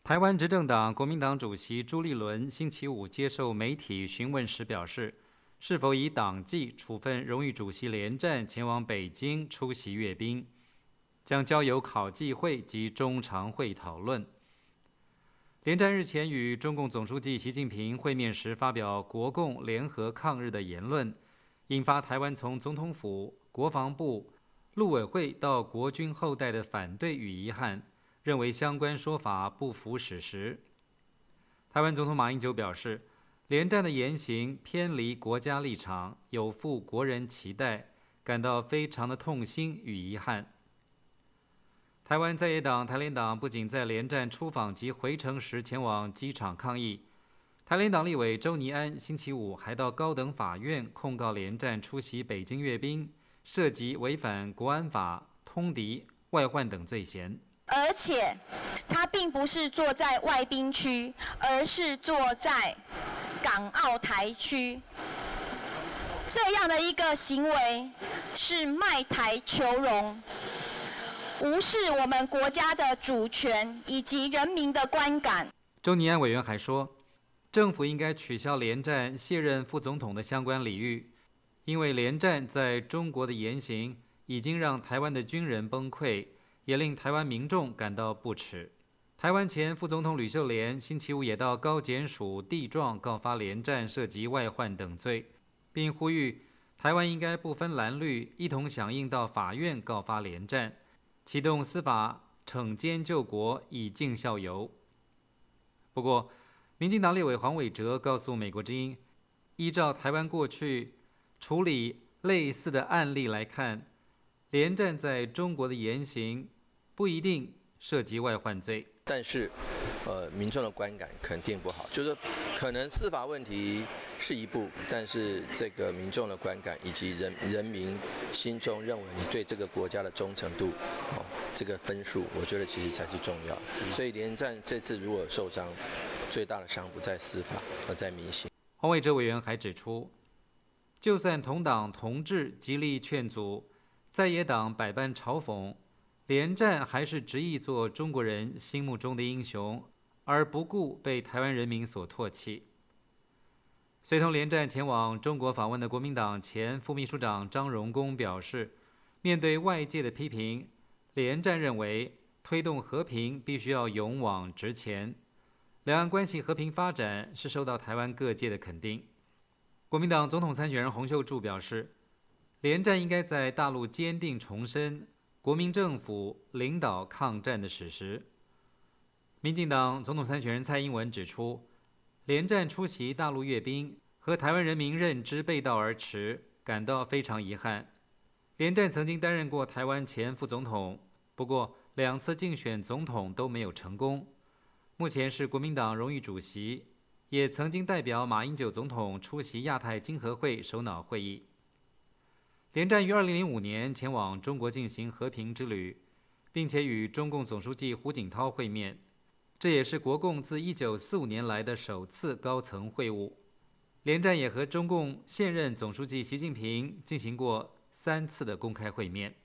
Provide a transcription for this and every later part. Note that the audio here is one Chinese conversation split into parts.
台湾执政党国民党主席朱立伦星期五接受媒体询问时表示，是否以党纪处分荣誉主席连战前往北京出席阅兵，将交由考纪会及中常会讨论。连战日前与中共总书记习近平会面时发表国共联合抗日的言论，引发台湾从总统府、国防部、陆委会到国军后代的反对与遗憾，认为相关说法不符史实。台湾总统马英九表示，连战的言行偏离国家立场，有负国人期待，感到非常的痛心与遗憾。台湾在野党台联党不仅在连战出访及回程时前往机场抗议，台联党立委周倪安星期五还到高等法院控告连战出席北京阅兵，涉及违反国安法、通敌、外患等罪嫌。 而且他并不是坐在外宾区，而是坐在港澳台区，这样的一个行为是卖台求荣，无视我们国家的主权以及人民的观感。 周倪安委员还说，政府应该取消连战卸任副总统的相关礼遇，因为连战在中国的言行已经让台湾的军人崩溃，也令台湾民众感到不耻。台湾前副总统吕秀莲星期五也到高检署递状告发连战涉及外患等罪，并呼吁台湾应该不分蓝绿，一同响应到法院告发连战，启动司法惩奸救国，以儆效尤。不过，民进党立委黄伟哲告诉美国之音，依照台湾过去处理类似的案例来看，连战在中国的言行不一定涉及外患罪， 但是，民众的观感肯定不好，就是可能司法问题是一步，但是这个民众的观感以及人民心中认为你对这个国家的忠诚度，这个分数，我觉得其实才是重要。所以连战这次如果受伤，最大的伤不在司法，而在民心。 黄伟哲委员还指出，就算同党同志极力劝阻，在野党百般嘲讽，连战还是执意做中国人心目中的英雄，而不顾被台湾人民所唾弃。随同连战前往中国访问的国民党前副秘书长张荣恭表示，面对外界的批评，连战认为推动和平必须要勇往直前，两岸关系和平发展是受到台湾各界的肯定。国民党总统参选人洪秀柱表示，连战应该在大陆坚定重申国民政府领导抗战的史实。民进党总统参选人蔡英文指出，连战出席大陆阅兵和台湾人民认知背道而驰，感到非常遗憾。连战曾经担任过台湾前副总统，不过2次竞选总统都没有成功，目前是国民党荣誉主席，也曾经代表马英九总统出席亚太经合会首脑会议。连战于2005年前往中国进行和平之旅，并且与中共总书记胡锦涛会面，这也是国共自1945年来的首次高层会晤。连战也和中共现任总书记习近平进行过3次的公开会面。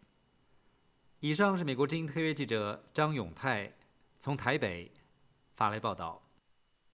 以上是美国之音特约记者张永泰从台北发来报道。